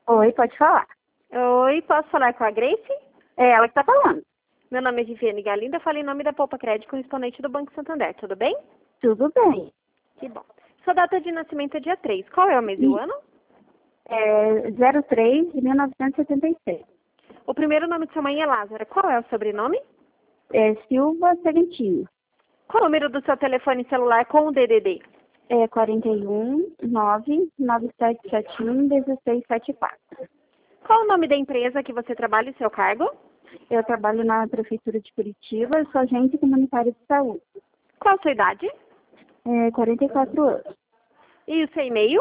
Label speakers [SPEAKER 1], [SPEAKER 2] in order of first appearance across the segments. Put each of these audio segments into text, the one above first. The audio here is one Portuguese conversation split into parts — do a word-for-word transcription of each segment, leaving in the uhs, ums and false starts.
[SPEAKER 1] Oi, pode falar.
[SPEAKER 2] Oi, posso falar com a Grace?
[SPEAKER 1] É ela que tá falando.
[SPEAKER 2] Meu nome é Viviane Galindo, eu falo em nome da Poupa Crédito com exponente do Banco Santander, tudo bem?
[SPEAKER 1] Tudo bem.
[SPEAKER 2] Que bom. Sua data de nascimento é dia três. Qual é o mês e o
[SPEAKER 1] E,
[SPEAKER 2] ano?
[SPEAKER 1] é zero três de mil novecentos e setenta e seis.
[SPEAKER 2] O primeiro nome de sua mãe é Lázara. Qual é o sobrenome?
[SPEAKER 1] É Silva Serentino.
[SPEAKER 2] Qual o número do seu telefone celular com o D D D?
[SPEAKER 1] É quarenta e um, nove, nove sete sete um, dezesseis setenta e quatro.
[SPEAKER 2] Qual o nome da empresa que você trabalha e seu cargo?
[SPEAKER 1] Eu trabalho na Prefeitura de Curitiba, sou agente comunitária de saúde.
[SPEAKER 2] Qual a sua idade?
[SPEAKER 1] É quarenta e quatro anos.
[SPEAKER 2] E o seu e-mail?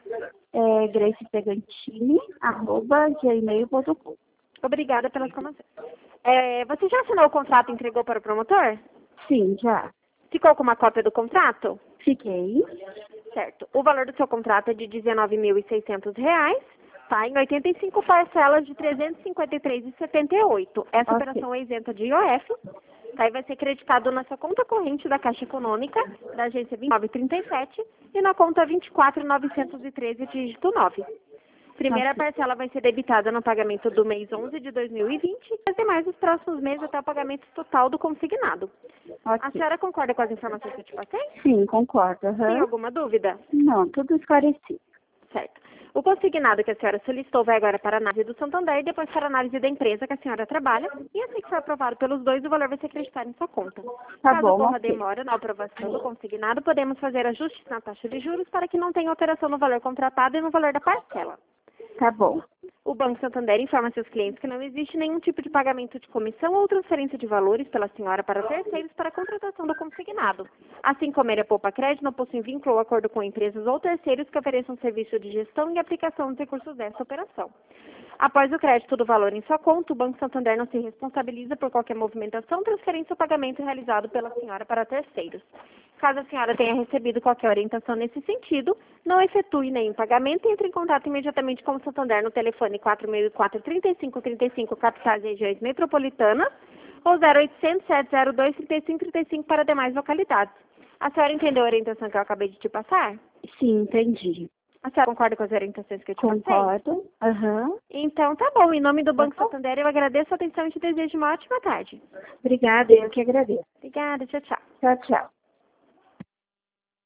[SPEAKER 1] É Grace Pegantini, arroba gmail ponto com.
[SPEAKER 2] Obrigada pelas informações. É, você já assinou o contrato e entregou para o promotor?
[SPEAKER 1] Sim, já.
[SPEAKER 2] Ficou com uma cópia do contrato?
[SPEAKER 1] Fiquei.
[SPEAKER 2] Certo. O valor do seu contrato é de dezenove mil e seiscentos reais, tá? Em oitenta e cinco parcelas de trezentos e cinquenta e três reais e setenta e oito centavos. Essa
[SPEAKER 1] Ok.
[SPEAKER 2] operação é isenta de I O F, tá? E vai ser creditado na sua conta corrente da Caixa Econômica, da agência vinte e nove trinta e sete, e na conta vinte e quatro mil novecentos e treze, dígito nove. Primeira
[SPEAKER 1] Ok.
[SPEAKER 2] parcela vai ser debitada no pagamento do mês onze de dois mil e vinte e as demais nos próximos meses até o pagamento total do consignado. A
[SPEAKER 1] Ok.
[SPEAKER 2] senhora concorda com as informações que eu te passei?
[SPEAKER 1] Sim, concordo.
[SPEAKER 2] Tem
[SPEAKER 1] Aham.
[SPEAKER 2] alguma dúvida?
[SPEAKER 1] Não, tudo esclarecido.
[SPEAKER 2] Certo. O consignado que a senhora solicitou vai agora para a análise do Santander e depois para a análise da empresa que a senhora trabalha. E assim que for aprovado pelos dois, o valor vai ser acreditado em sua conta.
[SPEAKER 1] Tá
[SPEAKER 2] Caso
[SPEAKER 1] bom,
[SPEAKER 2] ocorra
[SPEAKER 1] ok.
[SPEAKER 2] demora na aprovação do consignado, podemos fazer ajustes na taxa de juros para que não tenha alteração no valor contratado e no valor da parcela.
[SPEAKER 1] Tá bom.
[SPEAKER 2] O Banco Santander informa seus clientes que não existe nenhum tipo de pagamento de comissão ou transferência de valores pela senhora para terceiros para a contratação do consignado. Assim como ele é Poupa Crédito, não possui vínculo ou acordo com empresas ou terceiros que ofereçam serviço de gestão e aplicação dos recursos dessa operação. Após o crédito do valor em sua conta, o Banco Santander não se responsabiliza por qualquer movimentação, transferência ou pagamento realizado pela senhora para terceiros. Caso a senhora tenha recebido qualquer orientação nesse sentido, não efetue nenhum pagamento e entre em contato imediatamente com o Santander no telefone quatro mil e quatro, trinta e cinco trinta e cinco, capitais e regiões metropolitanas, ou zero oitocentos, sete zero dois, trinta e cinco trinta e cinco para demais localidades. A senhora entendeu a orientação que eu acabei de te passar?
[SPEAKER 1] Sim, entendi.
[SPEAKER 2] A senhora concorda com as orientações que eu te passei?
[SPEAKER 1] Concordo. Aham.
[SPEAKER 2] Então tá bom. Em nome do
[SPEAKER 1] Tá
[SPEAKER 2] Banco
[SPEAKER 1] bom.
[SPEAKER 2] Santander, eu agradeço a atenção e te desejo uma ótima tarde.
[SPEAKER 1] Obrigada, eu que agradeço.
[SPEAKER 2] Obrigada, tchau, tchau.
[SPEAKER 1] Tchau, tchau.